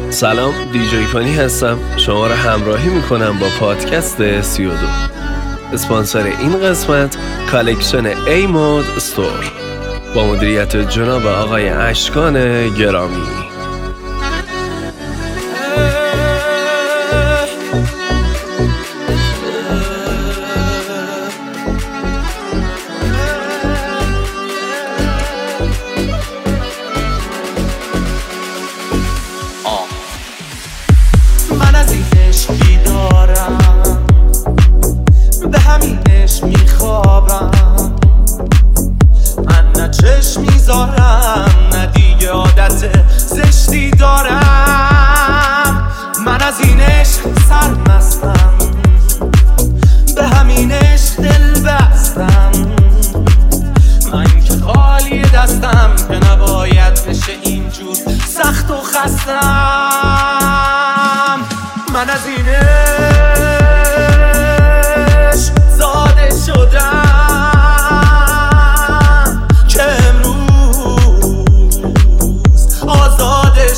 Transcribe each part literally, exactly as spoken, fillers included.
سلام، دیجی فانی هستم. شما را همراهی میکنم با پادکست سی و دو. اسپانسر این قسمت کالکشن ای مود استور با مدیریت جناب آقای اشکان گرامی. من از این عشقی دارم، به همینش میخوابم. من نه چشم میذارم نه دیگه عادت زشتی دارم. من از این عشق سرمستم، به همین عشق دل بستم. من که خالی دستم که نباید بشه اینجور سخت و خستم. من از این عشق زاده شدم که امروز آزاده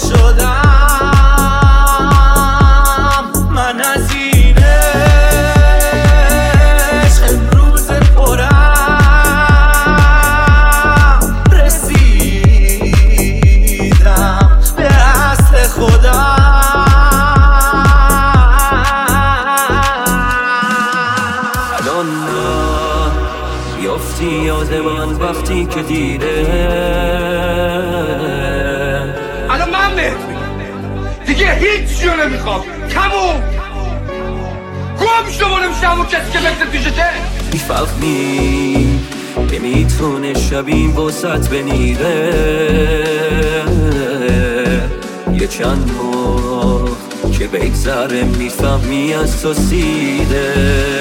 شدم. من از این عشق امروز پرم رسیدم به اصل خودم. بیافتی یاد من وقتی که دیده الان من بهت میگم دیگه هیچ چیو نمیخوام، تموم. گم شو برو میشه همون کسی که مثل پیشته. میفهمی نمیتونه شبیم واسط بنیره. یه چند ماه که بگذره میفهمی از تو سیده.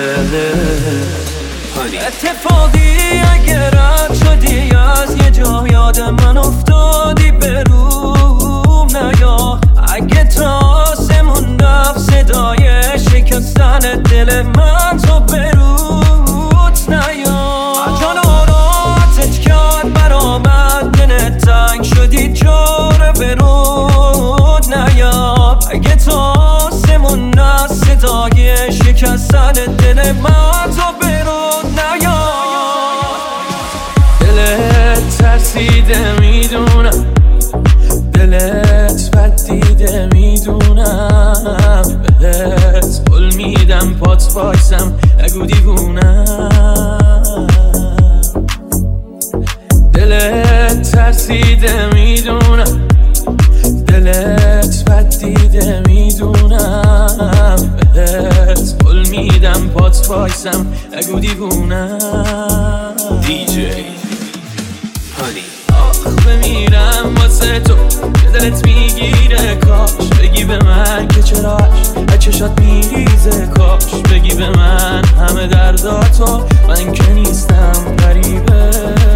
اتفاقی اگه رد شدی از یه جا یاد من افتادی به روم نیا. اگه تا آسمون رفت صدای شکستن دل من تو به روت نیا. جان آراتت کرد برآمد دلت تنگ شدی جاره به روت نیا. اگه تا آسمون رفت صدای شکستن دل من تو به روت نیا. دلت ترسیده میدونم، دلت بد دیده میدونم. بهت قول میدم پات وایسم نگو دیوونم. دلت ترسیده میدونم، دلت بد دیده میدونم. بهت قول میدم پات وایسم نگو دیوونم. دیجی هانی آخ بمیرم واسه تو که دلت میگیره. کاش بگی به من که چراش از چشات میریزه. کاش بگی به من همه درداتو، من که نیستم غریبه.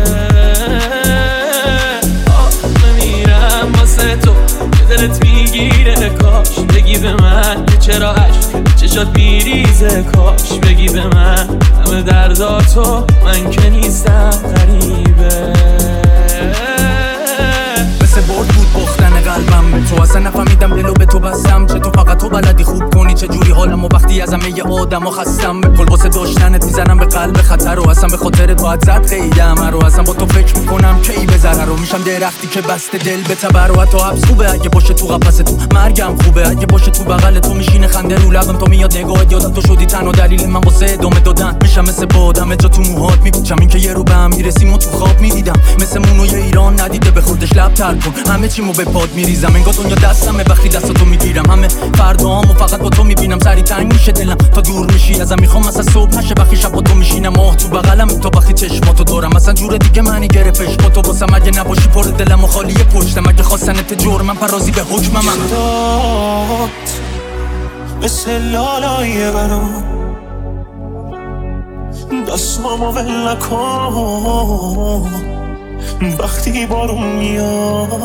آخ بمیرم واسه تو که دلت میگیره. کاش بگی به من که چرا عشق چشات میریزه. کاش بگی به من همه درداتو، من که نیستم غریبه. مثل برد بود باختن قلبم به تو، اصلا نفهمیدم دلو به تو بستم. چه تو فقط تو بلدی خوب کنی چه جوری حالمو وقتی از همه ی آدم ها خستم. به کل واسه داشتنت میزنم به قلب خطر رو، اصلا به خاطر تو زد خیدم رو. اصلا با تو فکر میکنم کی به ضرر رو میشم درختی که بسته دل به تبر. و حتی حبس خوبه اگه باشه تو قفس تو، مرگم خوبه اگه باشه تو بغل تو. میشینه خنده رو لبم تا میاد نگاهت، یادت تو شدی تنها دلیل من واسه ادامه دادن. میشم مثل بادم جا تو موهات میپوچم، این که یه رو به هم میرسیم و تو خواب میدیدم. مثل مونوی ایران ندیده به خودش لب تر کن، همه چیمو به پاد میریزم. انگار دنیا دستمه وقتی دستاتو میگیرم. همه فردامو فقط با تو میبینم، سری تنگ میشه دلم تا دور میشی ازم. میخوام مثلا صبح نشه وقتی شب با تو میشینم. ماه تو بغلم تو وقتی چشماتو دارم، مثلا جور دیگه معنی گرفتش با تو واسم. اگه نباشی پر دلم و خالی پشتم، اگه خواستنت جرمم پرازی به حکم من. مثل لالای برام دستامو ول نکن وقتی بارون میاد.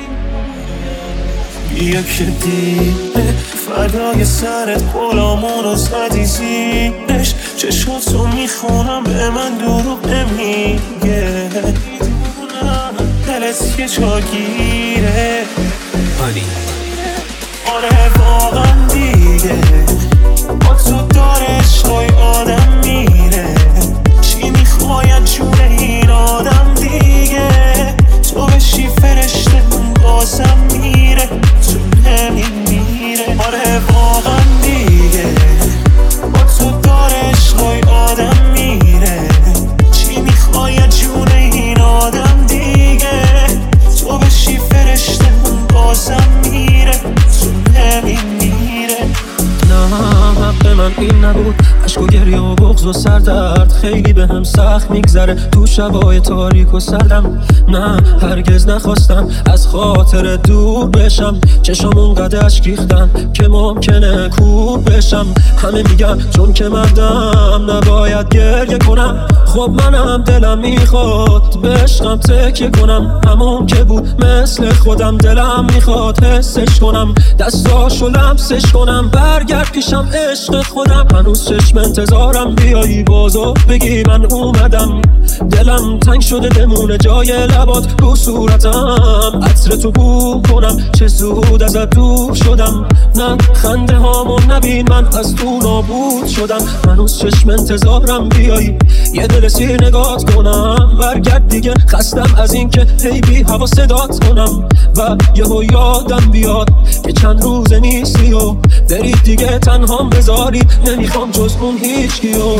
بیا که دیره فردای سرت غلامونو زدی زیرش. چشاتو میخونم به من دروغ نمیگه. دلت یه جا گیره آره واقعا دیگه با تو داره عشقای آدم میره. چی میخواید جون این آدم دیگه؟ تو بشی فرشته من بازم میره، تو نمین میره. آره واقعا دیگه با تو داره عشقای آدم میره. چی میخواید جون این آدم دیگه؟ تو بشی فرشته من بازم میره، تو نمین میره. نه حق من این نبود، عشق و گریه و بغض و سردرد خیلی به هم سخت میگذره تو شبای تاریک و سردم. نه هرگز نخواستم از خاطر دور بشم، چشم اونقدر اشک ریختم که ممکنه کور بشم. همه میگن چون که مردم نباید گریه کنم، خب منم دلم میخواد به عشقم تکیه کنم. همون که بود مثل خودم دلم میخواد حسش کنم، دستاشو لمسش کنم، برگرد پیشم عشق خودم. هنوز چشم انتظارم بیایی بازو بگی من اومدم. دلم تنگ شده بمونه جای لبات رو صورتم، عطر تو بو کنم چه زود ازت دور شدم. نه خنده هامو نبین من از تو نابود شدم. هنوز چشم انتظارم بیایی یه دل سیر نگات کنم، برگرد دیگه خستم از این که هی بی هوا صدات کنم. و یهو یادم بیاد که چند روزه نیستی و بری دیگه تنهام بذاری، نمیخوام جز اون هیچ کیو.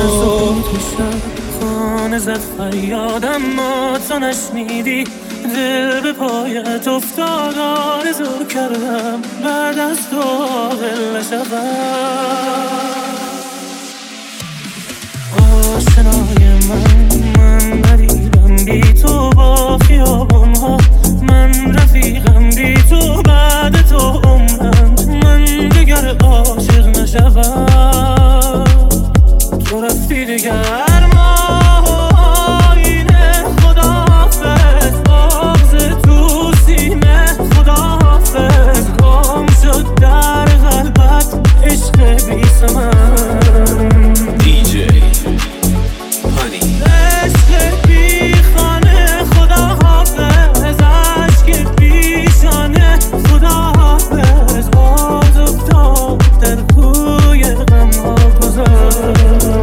خانه زد فریادم ما تو نشنیدی، دل به پایت افتاد آرزو کردم بعد از تو عاقل نشوم. آشنای من من ندیدم بی تو با خیابون ها، من رفیقم بی تو بعد تو عمرم، من دیگر عاشق نشوم. تو رفتی دیگر ماهینه خداحافظ، بغض تو سینه خداحافظ، گم شد در قلبت عشق بی ثمر. دیجی پانی عشق بی خانه خداحافظ، عشق بی شانه خداحافظ، باز افتاد در کوی غم ها گذر.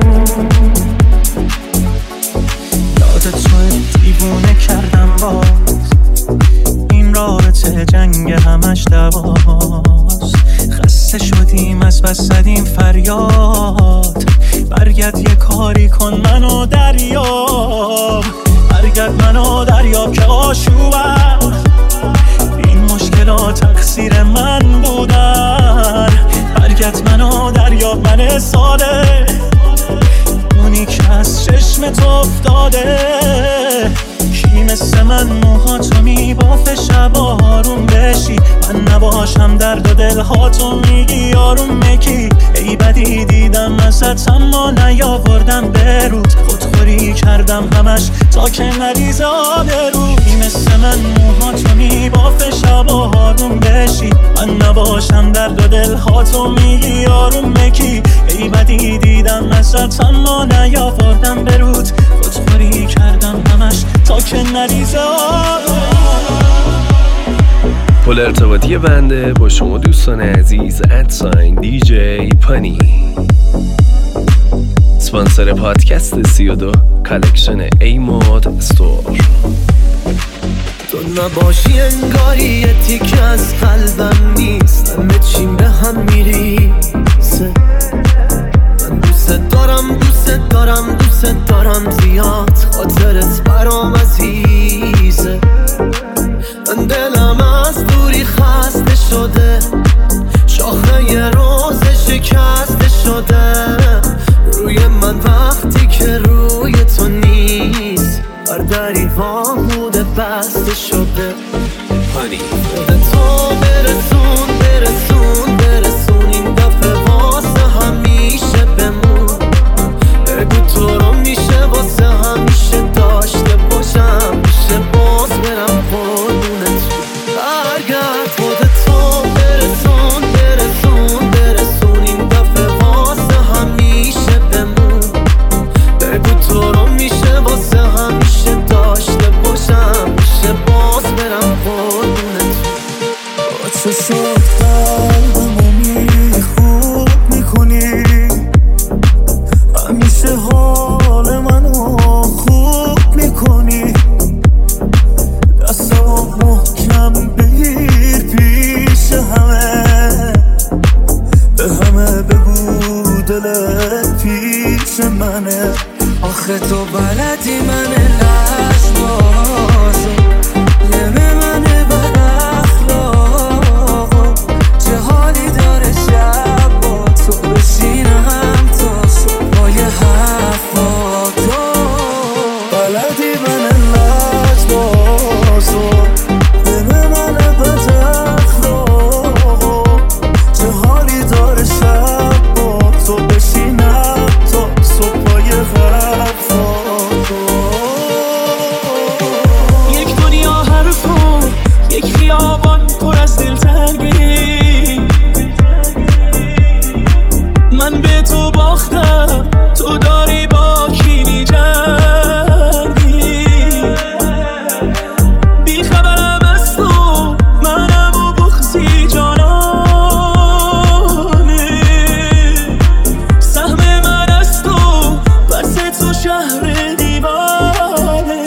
یادت شد دیوونه کردم باز، این رابطه جنگ همش دواست. خسته شدیم از بس زدیم فریاد، برگرد یه کاری کن منو دریاب. برگرد منو دریاب که آشوبم، این مشکلات تقصیر من بودن. برگرد منو دریاب من ساده، اونی که از چشمت افتاده. کی مثل من موهاتو میبافه شبا آروم بشی، من نباشم درد و دلهاتو میگی آروم مکی. ای بدی دیدم ازت اما نیاوردم برود، خودخوری کردم همش تا که نریزه آبرو. کی مثل من موهاتو میبافه شبا آروم بشی، من نباشم درد و دلهاتو میگی آروم مکی. ای بدی دیدم ازت اما نیاوردم برود، خودخوری کردم همش تا که نریزه آبرو. پل ارتباطی بنده با شما دوستان عزیز ادساین دیجی پانی، اسپانسر پادکست سی و دو کالکشن ای مود استور. تو نباشی انگاری یه تیکه از قلبم نیست، همه چیم به هم میریزه. من دوست دارم دوست دارم دوست دارم زیاد، خاطرت برام عزیزه. من دلم از دوری خسته شده، شاخه یه روز شکسته شده. روی من وقتی که روی تو نیست، بر دریوان بوده بسته شده. پانی به تو برسون برسون برسون، این دفعه واسه همیشه بمون. بگو تو رو میشه واسه همیشه داشته باشم، میشه باز برم قربونت. برگرد خودتو برسون برسون برسون، این دفعه واسه همیشه بمون. بگو تو رو میشه واسه همیشه داشته باشم، میشه باز برم قربونت. با تو شد آخه تو بلدی من لشبازو نمه من بد اخلاقو چه حالی داره شب با تو بشینم تا صبحای حرفاتو بلدی من لشبازو نمه من بد اخلاقو چه حالی داره شب با تو بشینم تا صبحای حرفاتو یک دنیا حرفو یک خیابان پر از دلتنگی من به تو باختم تو داری با کی می‌جنگی بی خبرم از تو منم و بغضی جانانه سهم من از تو پس تو شهر دیوانه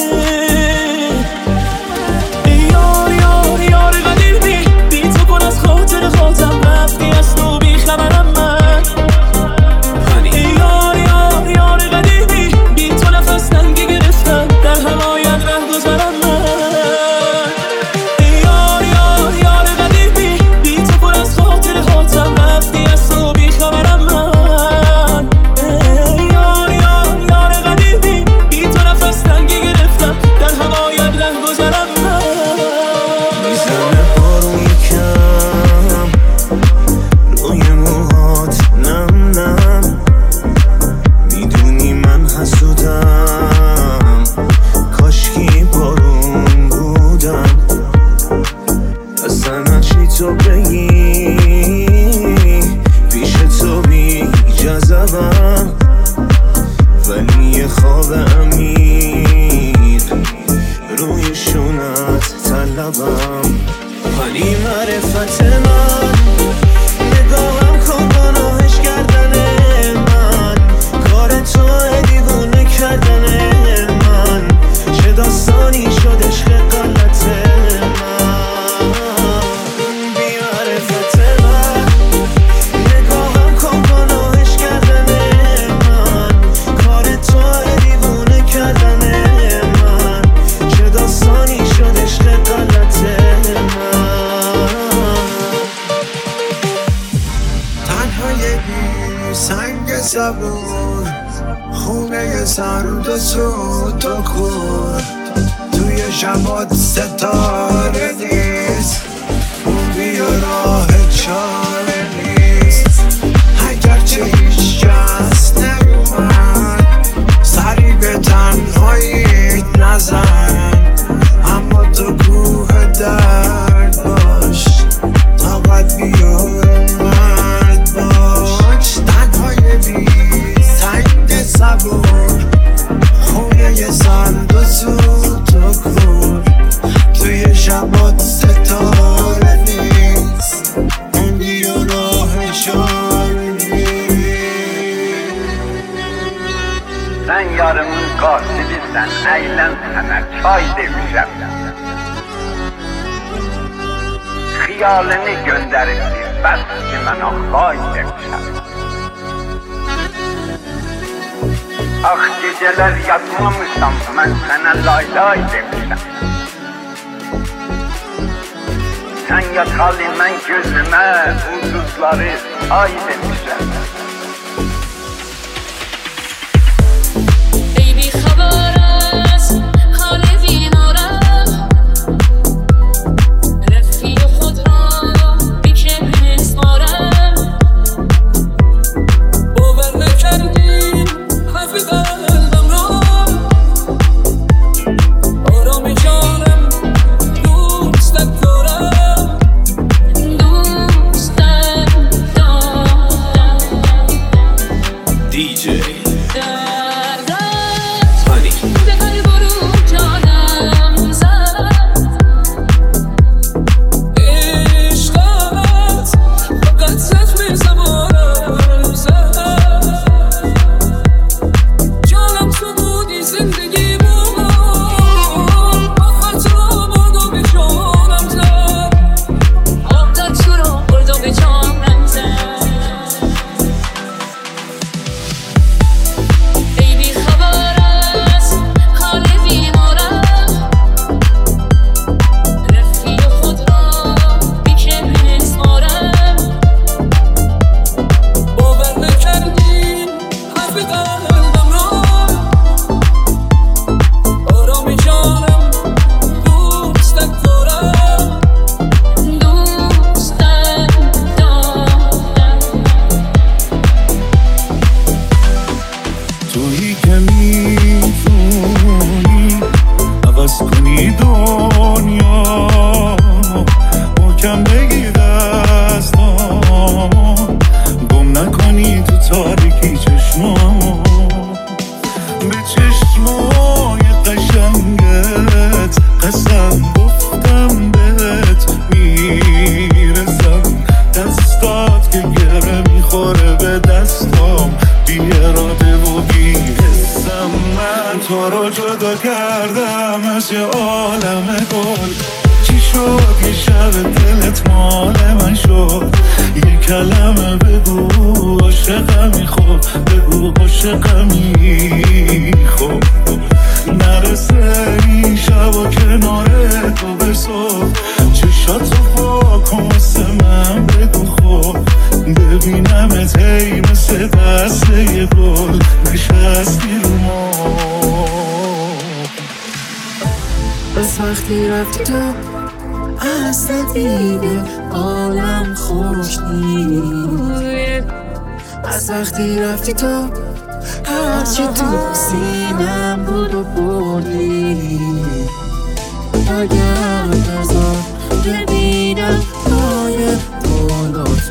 ای یار یار یار قدیمی بی تو کن از خاطر خاطرم رفتی از تو بی خبرم من ای یار یار یار قدیمی بی تو نفس تنگی گرفتم در هوایت ره گذرم من ای یار یار یار قدیمی بی تو پر از خاطر خاطرم رفتی از تو بی خبرم من ای یار یار یار قدیمی بی تو نفس تنگی گرفتم در هوایت ره گذرم من میزنه بارون یکم روی موهات نم نم میدونی من حسودم کاشکی بارون بودم اصلا چی تو بگی پیش تو بی جذبم ولی یه خواب امید روی شونت طلبم ولی معرفت من نگاهم کن گناهش کردن من کار تو دیوونه کردن من چه داستانی شد عشق غلط من بی معرفت من نگاهم کن گناهش کردن من کار تو دیوونه کردن من چه داستانی شد عشق غلط من تنهای بی سنگ زبون خونه سرد و سود و کور توی شبات ستاره نیست اون بیا راه چاره نیست اگرچه هیچ کس نیومد سری به تنهاییت نزن اما تو کوه درد باش طاقت بیار مرد باش تنهای بی سنگ صبور خونه سرد و سود و کور توی شبات ستاره نیست اون بیا راه چاره نیست Sen yarımın katilisən, əylən sənə çay demişəm. Xiyalini göndəribdir, bəs ki mənə xay demişəm. Ax gecələr yatmamışam, mən sənə lay lay demişəm. Sən yatalı mən gözümə ulduzları ay demişəm. Baby خبر از حال وینارم رفیق خود را بیشه بسپارم باور نکردی حرف قلبم را آرام جانم دوستت دارم دوستت دارم شب دلت مال من شد یه کلمه بگو عاشقمی خب بگو عاشقمی خب نرسه این شب و کنار تو به صبح چشاتو با کن واسه من بگو خب ببینمت هی مثل دسته یه گل نشستی رو ما از وقتی رفتی تو اصلا دیگه عالم خوش نیست از وقتی رفتی تو هرچی تو سینم بود و بردی اگر نزار ببینم پای بالات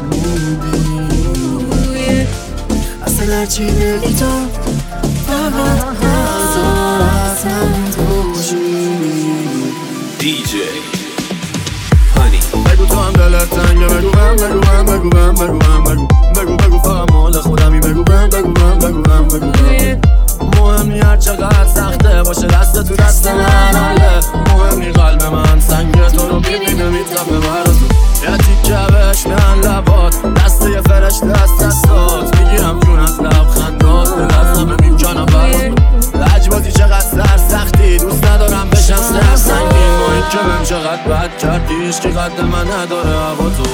موندی اصلا هرچی بگی تو فقط نزار اصلا توشی دی جی هانی بگو تو هم دلت تنگه بگو من بگو من بگو من بگو من بگو بگو بگو فقط مال خودمی بگو من بگو من بگو من بگو من مهم نی هر چقدر سخته باشه دست تو دست من حاله مهم نی قلب من سنگ تو رو ببینه میتفه برازو یه تیکه بهش میان لبات دست یه فرش دست دستات میگیرم جون از لبخندات دل از همه میکنم برازو لجبازی چقدر سر سختی دوست ندارم بشم سر سنگین ما این که من چقدر بد کردی هیچ که قد من نداره هوا تو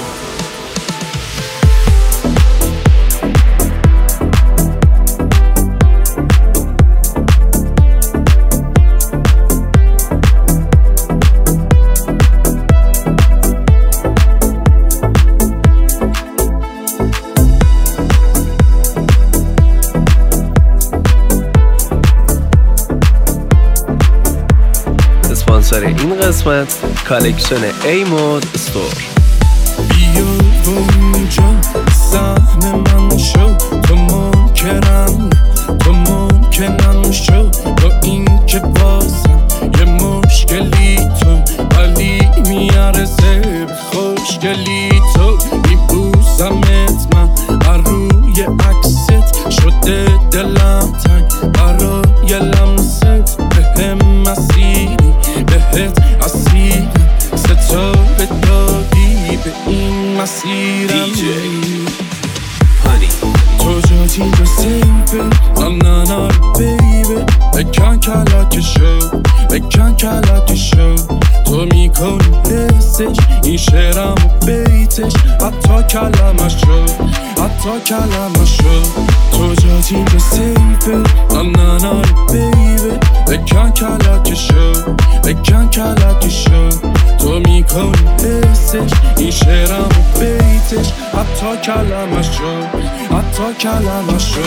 اسپانسر این قسمت کالکشن ای مود استور. بیا اونجا سهم من شو تو ممکنم تو ممکنم شو با این که بازم یه مشکلی تو ولی میارزه به خوشگلی تو میبوزمت من بر روی عکست شده دلم تنگ برای لمست بهم مسیری بهت اسیری ستاره دادی به این مسیرم دی جی هانی تو جاتی به سیبه نه نه بیبه بکن کلک شو بکن کلک شو تو میکنی حسش این شعرم و بیتش حتی کلمش شو حتی کلمش شو تو جاتی به سیبه نه نه بیبه بکن کلک شو بکن کلک شو تو میکنی حسش این شعرم و بیتش حتی کلمش شو حتی کلمش شو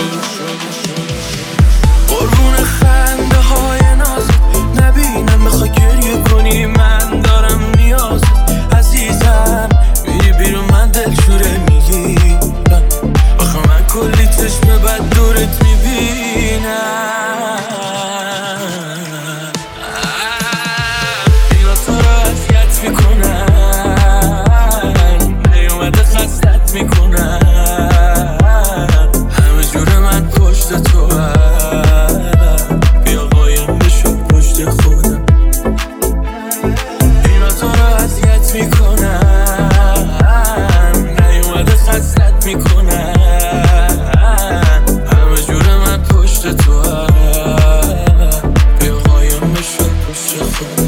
قربون خنده های نازت نبینم بخوای گریه کنی من دارم نیازت عزیزم میری بیرون من دلشوره میگی آخه من کلی چشم بد دورت میبینم اینا تو رو اذیت میکنن نیومده خستت میکنن همه جور من پشت تو بیا قایم بشو پشت خودم اینا تو رو اذیت میکنن نیومده خستت میکنن همه جور من پشت تو بیا قایم بشو پشت خودم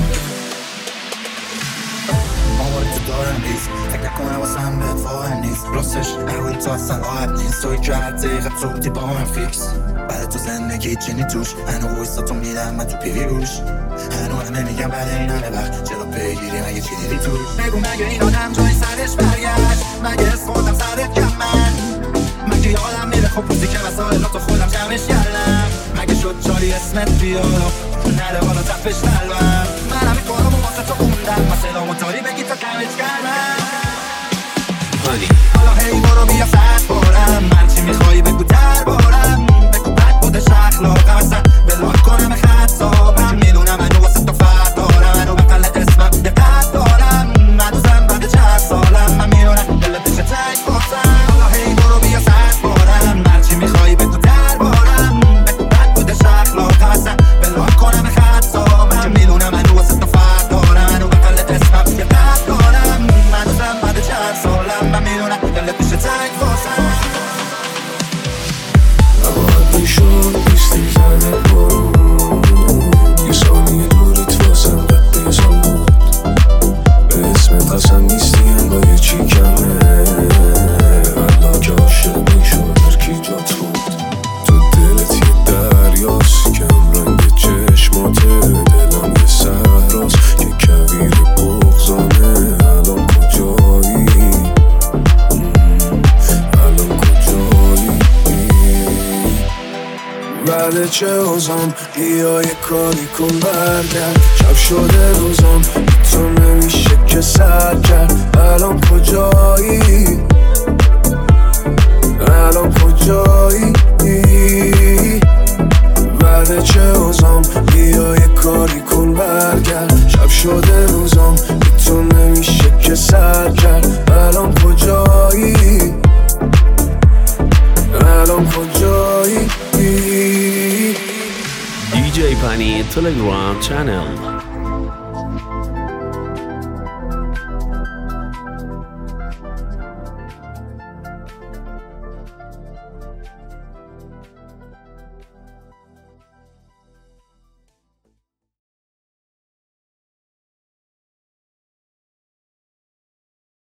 آواری تو دارم نیست فکر نکنم واسم بهت واقع نیست راستش احولی تو اصلا آب نیست توی که هر دقیقه صوتی با من فیکس بعد تو زندگی چینی توش هنو ویستا تو میدم من تو پیوی روش هنو همه میگم بعد این همه وقت چرا پیگیری مگه چی دیدی توش بگو مگه این آدم جای سرش برگشت مگه اسم خودم سرت کم من مگه یادم میره خب روزی که مسائلاتو خودم جمعش کردم مگه شد جاری اسمت بیاد نره بالا تپش قلبم من همین کارامو واسه تو خوندم مثلا موتوری بگی تا کمش کردم هانی حالا هی برو بیا سخت بارم من چی میخوایی بگو در بارم بگو بد بودش اخلاقم اصلا بلاک کنم خطابم میدونم منو واسه تو فرد دارم منو بقلت اسمم یه قد دارم من دوزم بعد چند سالم من میدونم دلت بشه تنگ بازم حالا هی برو بیا سخت بارم من چی میخوایی بگو در بارم بگو بد بودش اخلاقم اصلا بلاک کنم خطابم میدونم منو واسه تو فرد دارم منو بقلت اسمم یه قد دارم بعد چه اوزام بیا یه کاری کن برگرد شب شده روزام تو نمیشه که سر کرد الان کجایی الان کجایی بعد چه اوزام بیا یه کاری کن برگرد شب شده روزام تو نمیشه که سر کرد الان کجایی الان کجایی دی جی پنی تلگرام چنل